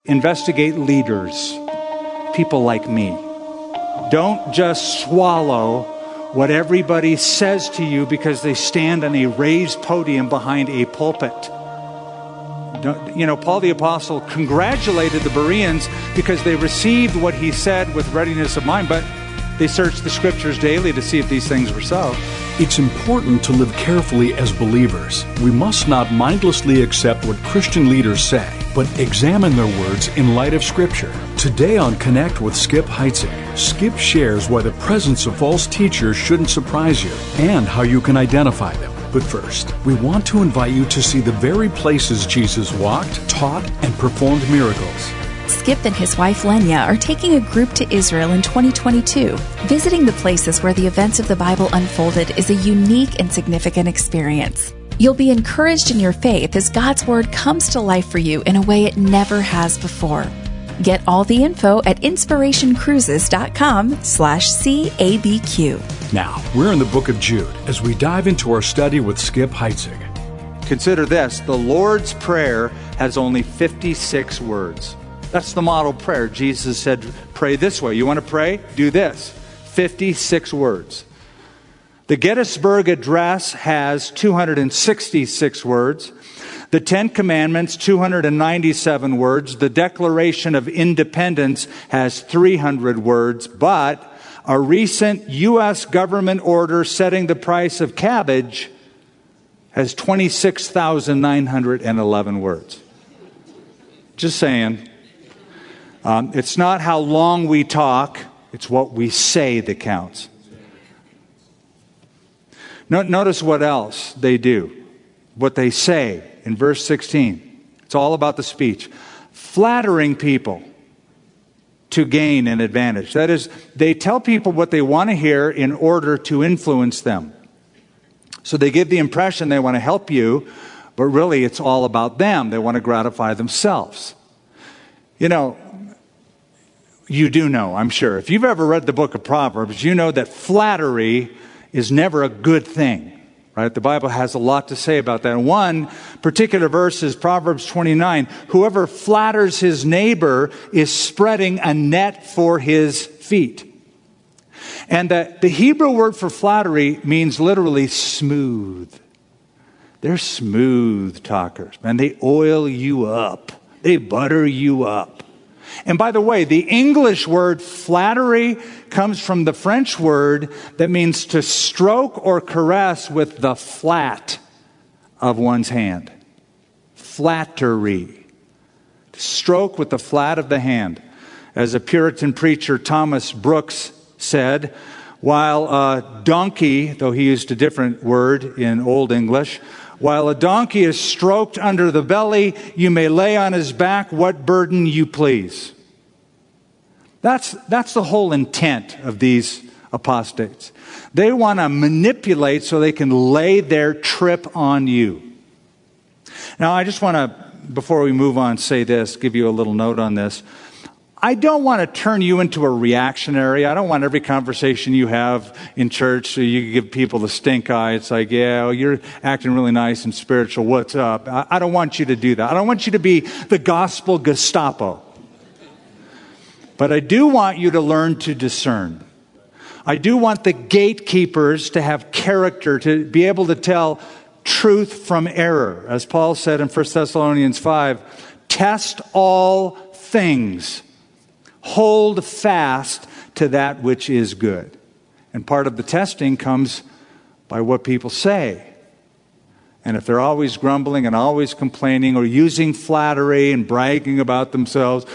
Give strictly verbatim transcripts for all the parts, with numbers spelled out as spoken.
Investigate leaders, people like me. Don't just swallow what everybody says to you because they stand on a raised podium behind a pulpit. Don't, you know, Paul the Apostle congratulated the Bereans because they received what he said with readiness of mind, but they searched the scriptures daily to see if these things were so. It's important to live carefully as believers. We must not mindlessly accept what Christian leaders say, but examine their words in light of Scripture. Today on Connect with Skip Heitzig, Skip shares why the presence of false teachers shouldn't surprise you and how you can identify them. But first, we want to invite you to see the very places Jesus walked, taught, and performed miracles. Skip and his wife Lenya are taking a group to Israel in twenty twenty-two. Visiting the places where the events of the Bible unfolded is a unique and significant experience. You'll be encouraged in your faith as God's Word comes to life for you in a way it never has before. Get all the info at inspirationcruises.com slash CABQ. Now, we're in the book of Jude as we dive into our study with Skip Heitzig. Consider this, the Lord's Prayer has only fifty-six words. That's the model prayer. Jesus said, pray this way. You want to pray? Do this. fifty-six words. The Gettysburg Address has two hundred sixty-six words. The Ten Commandments, two hundred ninety-seven words. The Declaration of Independence has three hundred words. But a recent U S government order setting the price of cabbage has twenty-six thousand nine hundred eleven words. Just saying. Um, it's not how long we talk, it's what we say that counts. No, notice what else they do, what they say in verse sixteen. It's all about the speech. Flattering people to gain an advantage. That is, they tell people what they want to hear in order to influence them. So they give the impression they want to help you, but really it's all about them. They want to gratify themselves. You know, you do know, I'm sure. If you've ever read the book of Proverbs, you know that flattery is never a good thing, right? The Bible has a lot to say about that. And one particular verse is Proverbs twenty-nine. Whoever flatters his neighbor is spreading a net for his feet. And the, the Hebrew word for flattery means literally smooth. They're smooth talkers, man. They oil you up. They butter you up. And by the way, the English word flattery comes from the French word that means to stroke or caress with the flat of one's hand. Flattery. To stroke with the flat of the hand. As a Puritan preacher, Thomas Brooks, said, while a donkey, though he used a different word in Old English, while a donkey is stroked under the belly, you may lay on his back what burden you please. That's, that's the whole intent of these apostates. They want to manipulate so they can lay their trip on you. Now, I just want to, before we move on, say this, give you a little note on this. I don't want to turn you into a reactionary. I don't want every conversation you have in church so you give people the stink eye. It's like, yeah, well, you're acting really nice and spiritual. What's up? I, I don't want you to do that. I don't want you to be the gospel Gestapo. But I do want you to learn to discern. I do want the gatekeepers to have character, to be able to tell truth from error. As Paul said in First Thessalonians five, test all things. Hold fast to that which is good. And part of the testing comes by what people say. And if they're always grumbling and always complaining or using flattery and bragging about themselves,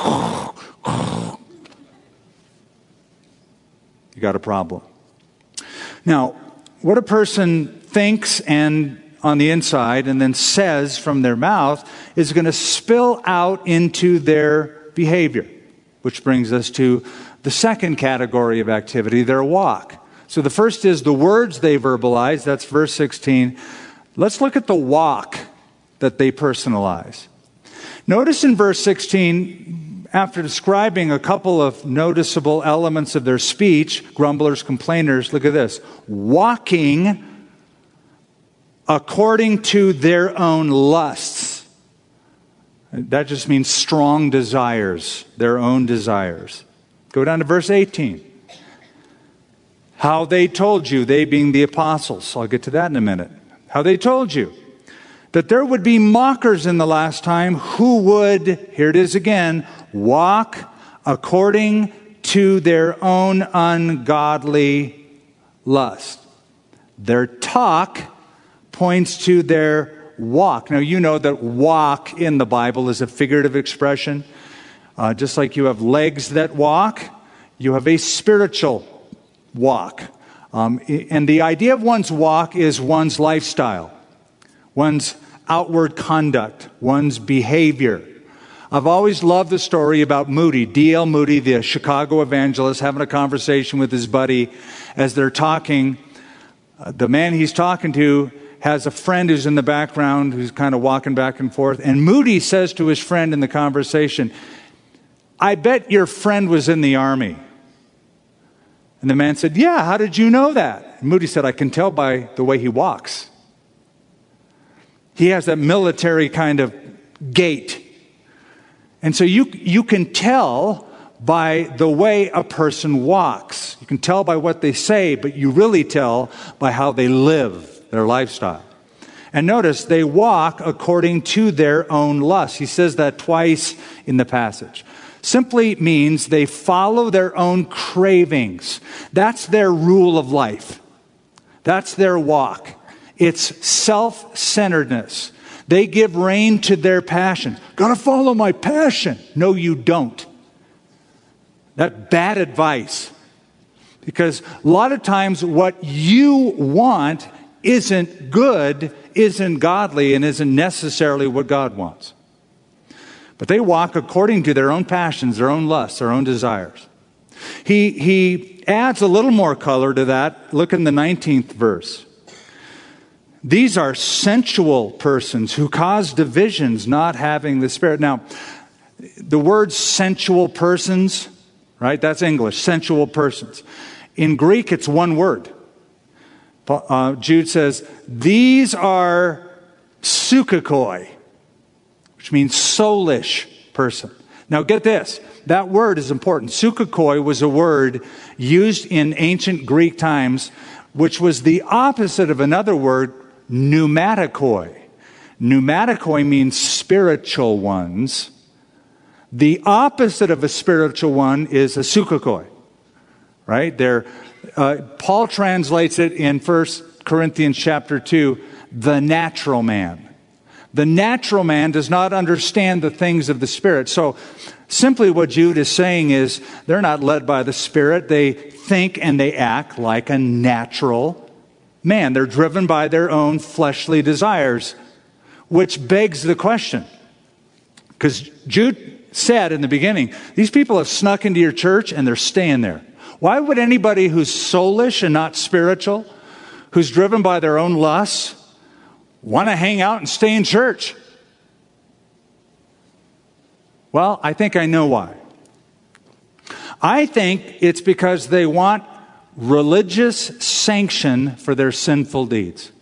you got a problem. Now, what a person thinks and on the inside and then says from their mouth is going to spill out into their behavior. Which brings us to the second category of activity, their walk. So the first is the words they verbalize. That's verse sixteen. Let's look at the walk that they personalize. Notice in verse sixteen, after describing a couple of noticeable elements of their speech, grumblers, complainers, look at this. Walking according to their own lusts. That just means strong desires, their own desires. Go down to verse eighteen. How they told you, they being the apostles. I'll get to that in a minute. How they told you that there would be mockers in the last time who would, here it is again, walk according to their own ungodly lust. Their talk points to their walk. Now, you know that walk in the Bible is a figurative expression. Uh, just like you have legs that walk, you have a spiritual walk. Um, and the idea of one's walk is one's lifestyle, one's outward conduct, one's behavior. I've always loved the story about Moody, D L Moody, the Chicago evangelist, having a conversation with his buddy as they're talking. Uh, the man he's talking to has a friend who's in the background who's kind of walking back and forth. And Moody says to his friend in the conversation, "I bet your friend was in the army." And the man said, "Yeah, how did you know that?" And Moody said, "I can tell by the way he walks. He has that military kind of gait. And so you you can tell by the way a person walks. You can tell by what they say, but you really tell by how they live, their lifestyle." And notice, they walk according to their own lust. He says that twice in the passage. Simply means they follow their own cravings. That's their rule of life. That's their walk. It's self-centeredness. They give rein to their passion. Gotta follow my passion. No, you don't. That's bad advice. Because a lot of times what you want isn't good, isn't godly, and isn't necessarily what God wants. But they walk according to their own passions, their own lusts, their own desires. He, he adds a little more color to that. Look in the nineteenth verse. These are sensual persons who cause divisions, not having the Spirit. Now, the word sensual persons, right? That's English, sensual persons. In Greek, it's one word. Uh, Jude says, these are psychikoi, which means soulish person. Now get this, that word is important. Psychikoi was a word used in ancient Greek times, which was the opposite of another word, pneumatikoi. Pneumatikoi means spiritual ones. The opposite of a spiritual one is a psychikoi, right? They're, uh, Paul translates it in First Corinthians chapter two, the natural man. The natural man does not understand the things of the Spirit. So simply what Jude is saying is they're not led by the Spirit. They think and they act like a natural man. They're driven by their own fleshly desires, which begs the question. Because Jude said in the beginning, these people have snuck into your church and they're staying there. Why would anybody who's soulish and not spiritual, who's driven by their own lusts, want to hang out and stay in church? Well, I think I know why. I think it's because they want religious sanction for their sinful deeds.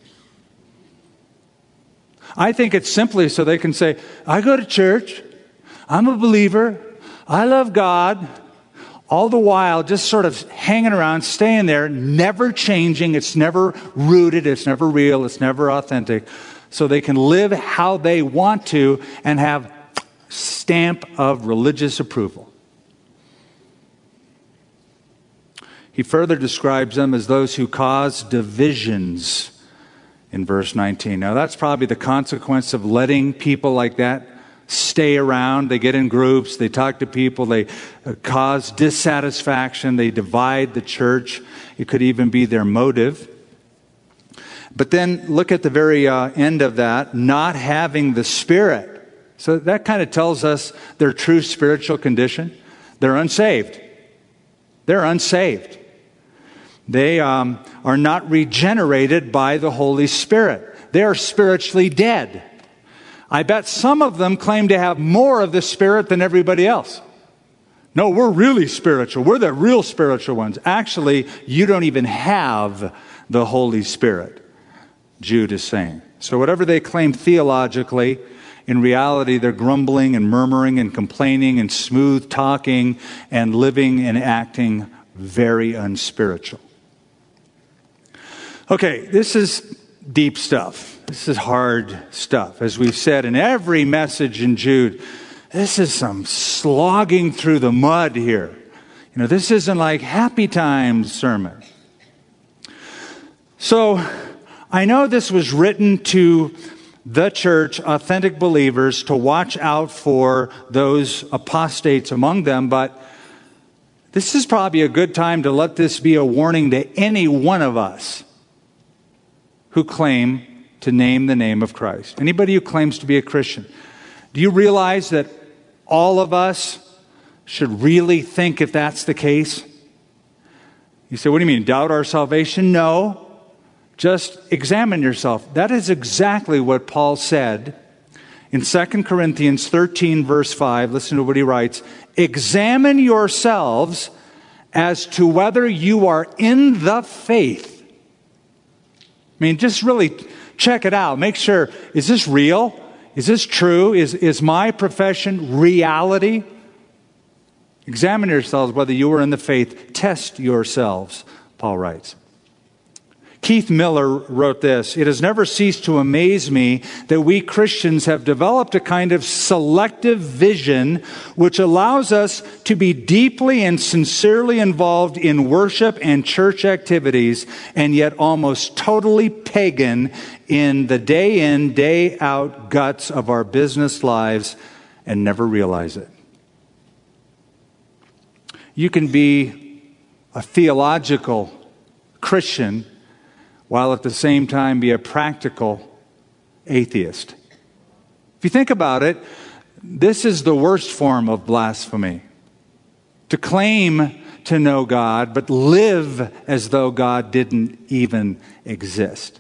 I think it's simply so they can say, I go to church, I'm a believer, I love God, all the while just sort of hanging around, staying there, never changing. It's never rooted, it's never real, it's never authentic. So they can live how they want to and have stamp of religious approval. He further describes them as those who cause divisions in verse nineteen. Now that's probably the consequence of letting people like that stay around. They get in groups, they talk to people, they cause dissatisfaction, they divide the church. It could even be their motive. But then look at the very uh, end of that, not having the Spirit. So that kind of tells us their true spiritual condition. They're unsaved. They're unsaved. They um, are not regenerated by the Holy Spirit. They are spiritually dead. I bet some of them claim to have more of the Spirit than everybody else. No, we're really spiritual. We're the real spiritual ones. Actually, you don't even have the Holy Spirit, Jude is saying. So whatever they claim theologically, In reality, they're grumbling and murmuring and complaining and smooth talking and living and acting very unspiritual. Okay, this is deep stuff. This is hard stuff. As we've said in every message in Jude, this is some slogging through the mud here. You know, this isn't like happy times sermon. So, I know this was written to the church, authentic believers, to watch out for those apostates among them, but this is probably a good time to let this be a warning to any one of us who claim to name the name of Christ. Anybody who claims to be a Christian. Do you realize that all of us should really think if that's the case? You say, what do you mean, doubt our salvation? No. Just examine yourself. That is exactly what Paul said in Second Corinthians thirteen, verse five. Listen to what he writes. Examine yourselves as to whether you are in the faith. I mean, just really check it out. Make sure, is this real? Is this true? Is, is my profession reality? Examine yourselves whether you are in the faith. Test yourselves, Paul writes. Keith Miller wrote this, "It has never ceased to amaze me that we Christians have developed a kind of selective vision which allows us to be deeply and sincerely involved in worship and church activities, and yet almost totally pagan in the day in, day out guts of our business lives and never realize it." You can be a theological Christian while at the same time be a practical atheist. If you think about it, this is the worst form of blasphemy. To claim to know God, but live as though God didn't even exist.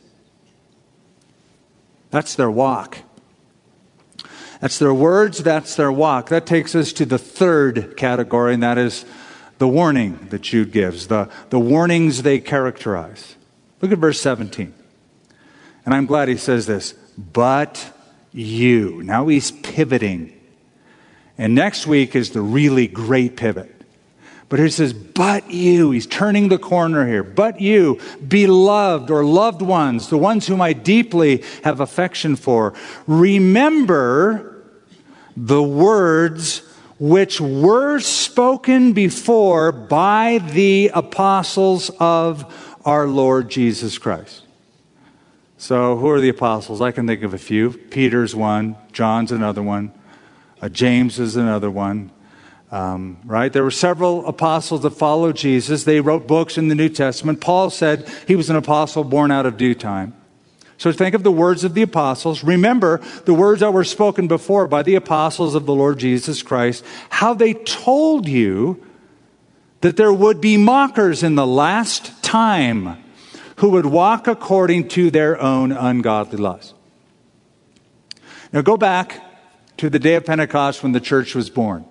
That's their walk. That's their words, that's their walk. That takes us to the third category, and that is the warning that Jude gives, the, the warnings they characterize. Look at verse seventeen. And I'm glad he says this. But you. Now he's pivoting. And next week is the really great pivot. But he says, but you. He's turning the corner here. But you, beloved or loved ones, the ones whom I deeply have affection for, remember the words which were spoken before by the apostles of our Lord Jesus Christ. So who are the apostles? I can think of a few. Peter's one. John's another one. Uh, James is another one. Um, right? There were several apostles that followed Jesus. They wrote books in the New Testament. Paul said he was an apostle born out of due time. So think of the words of the apostles. Remember the words that were spoken before by the apostles of the Lord Jesus Christ. How they told you that there would be mockers in the last time who would walk according to their own ungodly lusts. Now go back to the day of Pentecost when the church was born.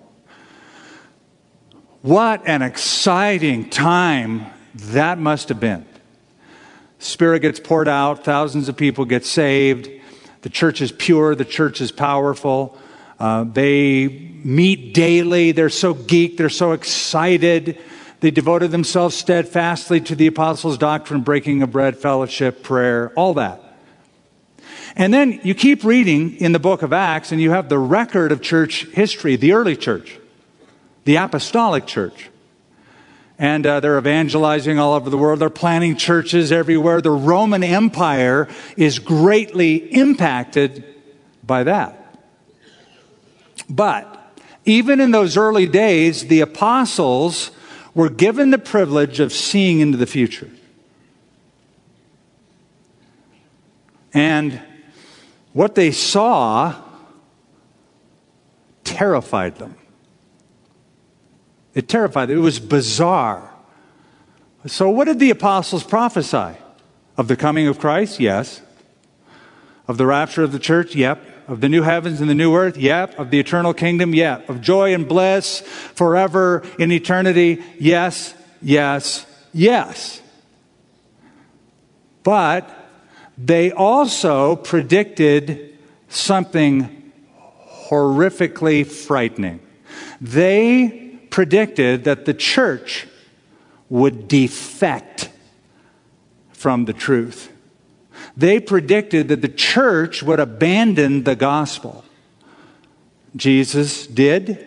What an exciting time that must have been. Spirit gets poured out, thousands of people get saved. The church is pure, the church is powerful. Uh, they meet daily. They're so geeked. They're so excited. They devoted themselves steadfastly to the apostles' doctrine, breaking of bread, fellowship, prayer, all that. And then you keep reading in the book of Acts, and you have the record of church history, the early church, the apostolic church. And uh, they're evangelizing all over the world. They're planting churches everywhere. The Roman Empire is greatly impacted by that. But even in those early days, the apostles were given the privilege of seeing into the future. And what they saw terrified them. It terrified them. It was bizarre. So what did the apostles prophesy? Of the coming of Christ? Yes. Of the rapture of the church? Yep. Of the new heavens and the new earth? Yep. Of the eternal kingdom? Yep. Of joy and bliss forever in eternity? Yes, yes, yes. But they also predicted something horrifically frightening. They predicted that the church would defect from the truth. They predicted that the church would abandon the gospel. Jesus did.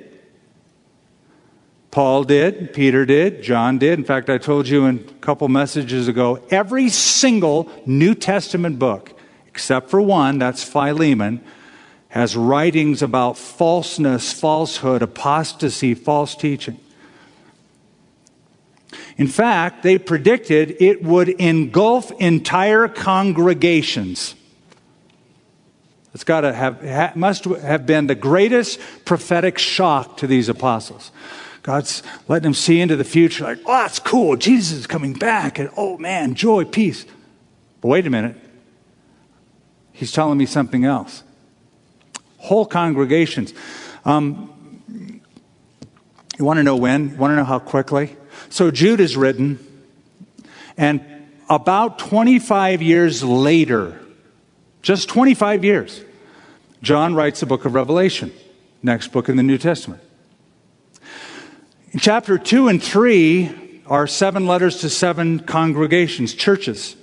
Paul did. Peter did. John did. In fact, I told you in a couple messages ago, every single New Testament book, except for one, that's Philemon, has writings about falseness, falsehood, apostasy, false teaching. In fact, they predicted it would engulf entire congregations. It's got to have, must have been the greatest prophetic shock to these apostles. God's letting them see into the future, like, oh, that's cool. Jesus is coming back. And oh, man, joy, peace. But wait a minute. He's telling me something else. Whole congregations. Um, you want to know when? You want to know how quickly? So Jude is written, and about twenty-five years later, just twenty-five years, John writes the book of Revelation, next book in the New Testament. In chapter two and three are seven letters to seven congregations, churches.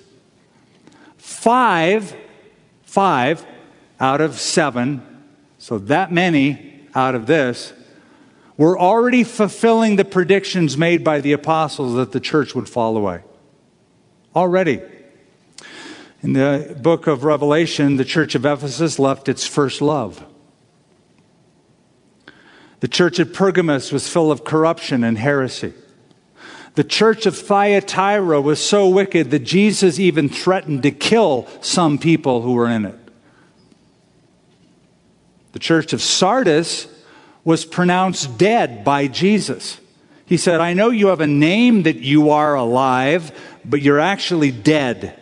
Five, five out of seven, so that many out of this, were already fulfilling the predictions made by the apostles that the church would fall away. Already. In the book of Revelation, the church of Ephesus left its first love. The church at Pergamos was full of corruption and heresy. The church of Thyatira was so wicked that Jesus even threatened to kill some people who were in it. The church of Sardis was pronounced dead by Jesus. He said, I know you have a name that you are alive, but you're actually dead.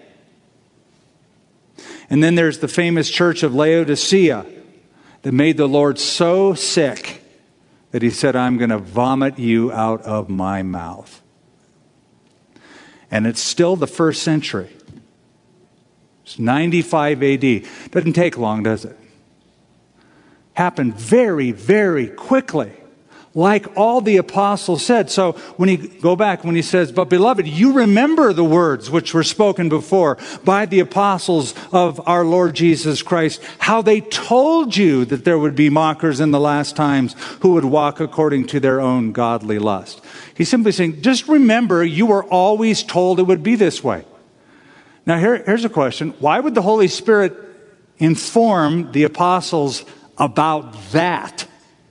And then there's the famous church of Laodicea that made the Lord so sick that he said, I'm going to vomit you out of my mouth. And it's still the first century. It's ninety-five A D. Doesn't take long, does it? Happened very, very quickly. Like all the apostles said. So when he go back, when he says, but beloved, you remember the words which were spoken before by the apostles of our Lord Jesus Christ, how they told you that there would be mockers in the last times who would walk according to their own godly lust. He's simply saying, just remember, you were always told it would be this way. Now here, here's a question. Why would the Holy Spirit inform the apostles about that?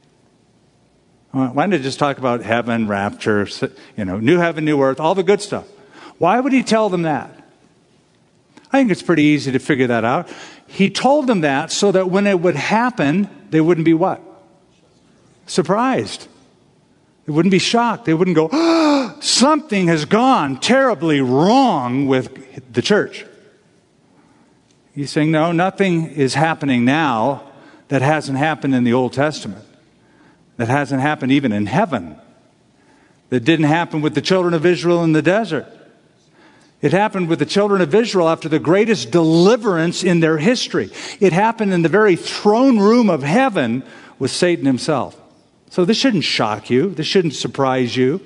Why didn't it just talk about heaven, rapture, you know, new heaven, new earth, all the good stuff? Why would he tell them that? I think it's pretty easy to figure that out. He told them that so that when it would happen, they wouldn't be what? Surprised. They wouldn't be shocked. They wouldn't go, oh, something has gone terribly wrong with the church. He's saying, no, nothing is happening now that hasn't happened in the Old Testament. That hasn't happened even in heaven. That didn't happen with the children of Israel in the desert. It happened with the children of Israel after the greatest deliverance in their history. It happened in the very throne room of heaven with Satan himself. So this shouldn't shock you. This shouldn't surprise you.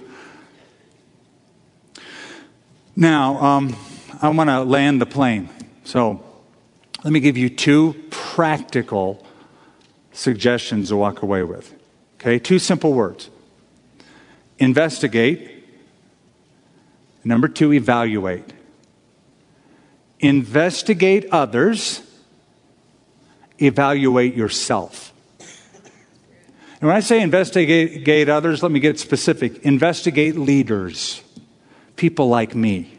Now, um, I want to land the plane. So let me give you two practical suggestions to walk away with. Okay, two simple words. Investigate. Number two, evaluate. Investigate others. Evaluate yourself. And when I say investigate others, let me get specific. Investigate leaders. People like me.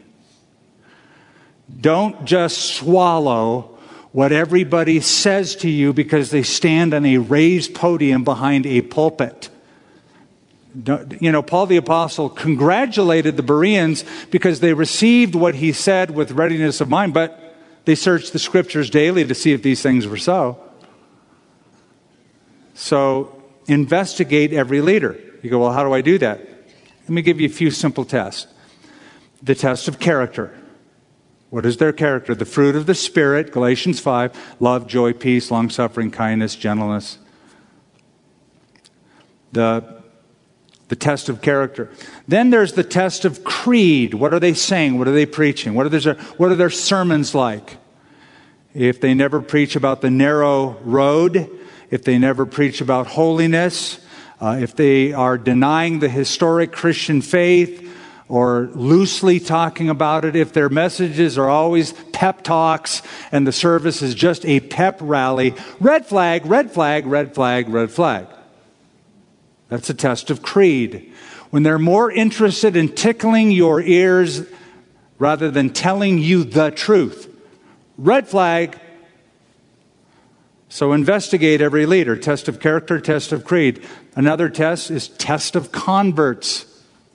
Don't just swallow what everybody says to you because they stand on a raised podium behind a pulpit. You know, Paul the Apostle congratulated the Bereans because they received what he said with readiness of mind, but they searched the scriptures daily to see if these things were so. So, investigate every leader. You go, well, how do I do that? Let me give you a few simple tests. The test of character. What is their character? The fruit of the Spirit, Galatians five, love, joy, peace, long-suffering, kindness, gentleness, the, the test of character. Then there's the test of creed. What are they saying? What are they preaching? What are their, what are their sermons like? If they never preach about the narrow road, if they never preach about holiness, uh, if they are denying the historic Christian faith or loosely talking about it, if their messages are always pep talks and the service is just a pep rally, red flag, red flag, red flag, red flag. That's a test of creed. When they're more interested in tickling your ears rather than telling you the truth. Red flag. So investigate every leader. Test of character, test of creed. Another test is test of converts.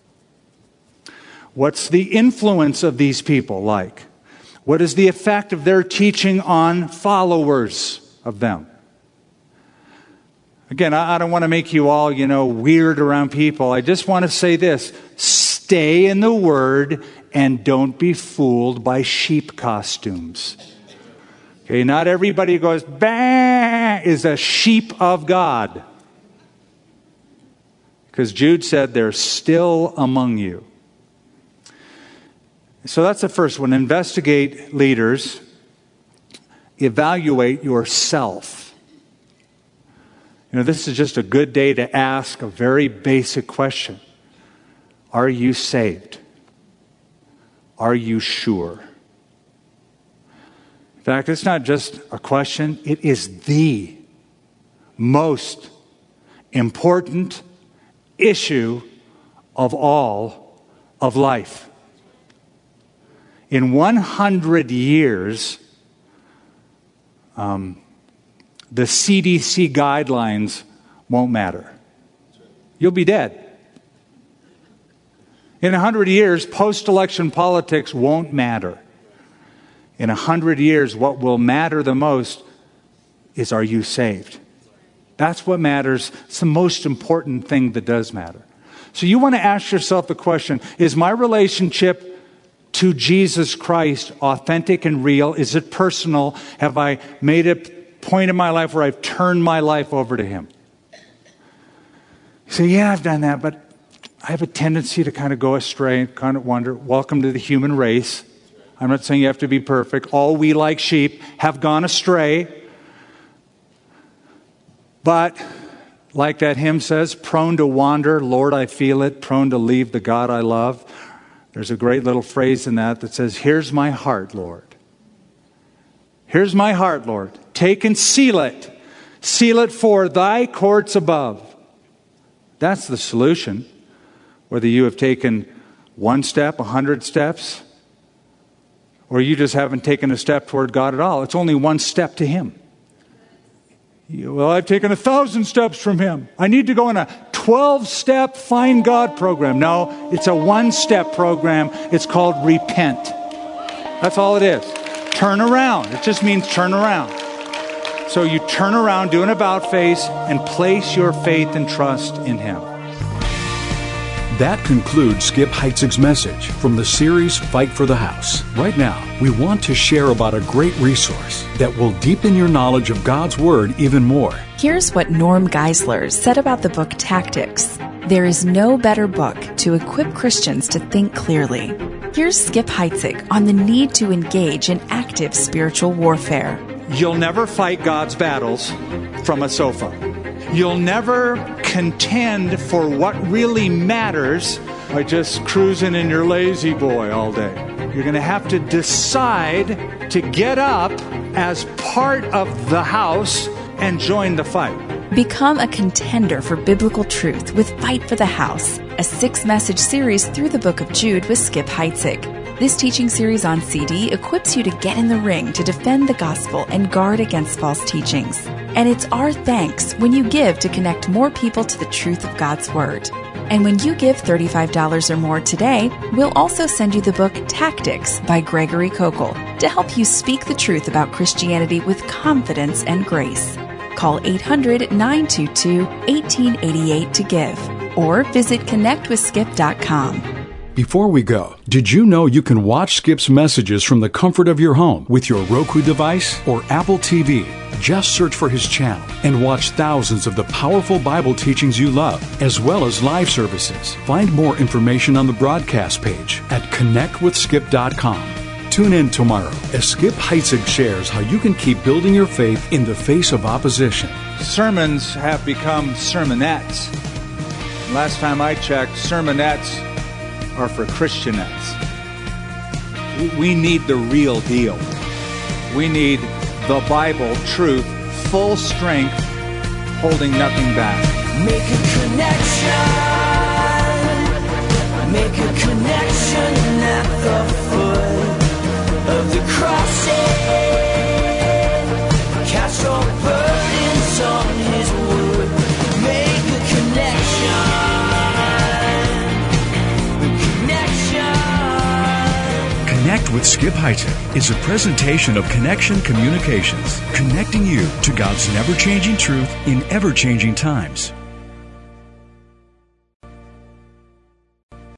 What's the influence of these people like? What is the effect of their teaching on followers of them? Again, I don't want to make you all, you know, weird around people. I just want to say this. Stay in the Word and don't be fooled by sheep costumes. Okay, not everybody who goes, bah, is a sheep of God. Because Jude said they're still among you. So that's the first one. Investigate leaders. Evaluate yourself. You know, this is just a good day to ask a very basic question. Are you saved? Are you sure? In fact, it's not just a question. It is the most important issue of all of life. In one hundred years, um, the C D C guidelines won't matter. You'll be dead. In one hundred years, post-election politics won't matter. In one hundred years, what will matter the most is, are you saved? That's what matters. It's the most important thing that does matter. So you want to ask yourself the question, is my relationship to Jesus Christ authentic and real? Is it personal? Have I made a point in my life where I've turned my life over to Him? You say, yeah, I've done that, but I have a tendency to kind of go astray and kind of wonder. Welcome to the human race. I'm not saying you have to be perfect. All we, like sheep, have gone astray. But, like that hymn says, prone to wander, Lord, I feel it, prone to leave the God I love. There's a great little phrase in that that says, here's my heart, Lord. Here's my heart, Lord. Take and seal it. Seal it for thy courts above. That's the solution. Whether you have taken one step, a hundred steps, or you just haven't taken a step toward God at all. It's only one step to Him. You, well, I've taken a thousand steps from Him. I need to go on a twelve-step Find God program. No, it's a one-step program. It's called repent. That's all it is. Turn around. It just means turn around. So you turn around, do an about face, and place your faith and trust in Him. That concludes Skip Heitzig's message from the series Fight for the House. Right now, we want to share about a great resource that will deepen your knowledge of God's Word even more. Here's what Norm Geisler said about the book Tactics. There is no better book to equip Christians to think clearly. Here's Skip Heitzig on the need to engage in active spiritual warfare. You'll never fight God's battles from a sofa. You'll never contend for what really matters by just cruising in your lazy boy all day. You're going to have to decide to get up as part of the house and join the fight. Become a contender for biblical truth with Fight for the House, a six-message series through the book of Jude with Skip Heitzig. This teaching series on C D equips you to get in the ring to defend the gospel and guard against false teachings. And it's our thanks when you give to connect more people to the truth of God's Word. And when you give thirty-five dollars or more today, we'll also send you the book Tactics by Gregory Kokel to help you speak the truth about Christianity with confidence and grace. Call eight hundred, nine two two, one eight eight eight to give or visit connect with skip dot com. Before we go, did you know you can watch Skip's messages from the comfort of your home with your Roku device or Apple T V? Just search for his channel and watch thousands of the powerful Bible teachings you love, as well as live services. Find more information on the broadcast page at connect with skip dot com. Tune in tomorrow as Skip Heitzig shares how you can keep building your faith in the face of opposition. Sermons have become sermonettes. Last time I checked, sermonettes are for Christianettes. We need the real deal. We need the Bible, truth, full strength, holding nothing back. Make a connection. Make a connection at the foot of the cross. Cast your burdens on His wood. Make a connection. Connect with Skip Heitzig is a presentation of Connection Communications, connecting you to God's never-changing truth in ever-changing times.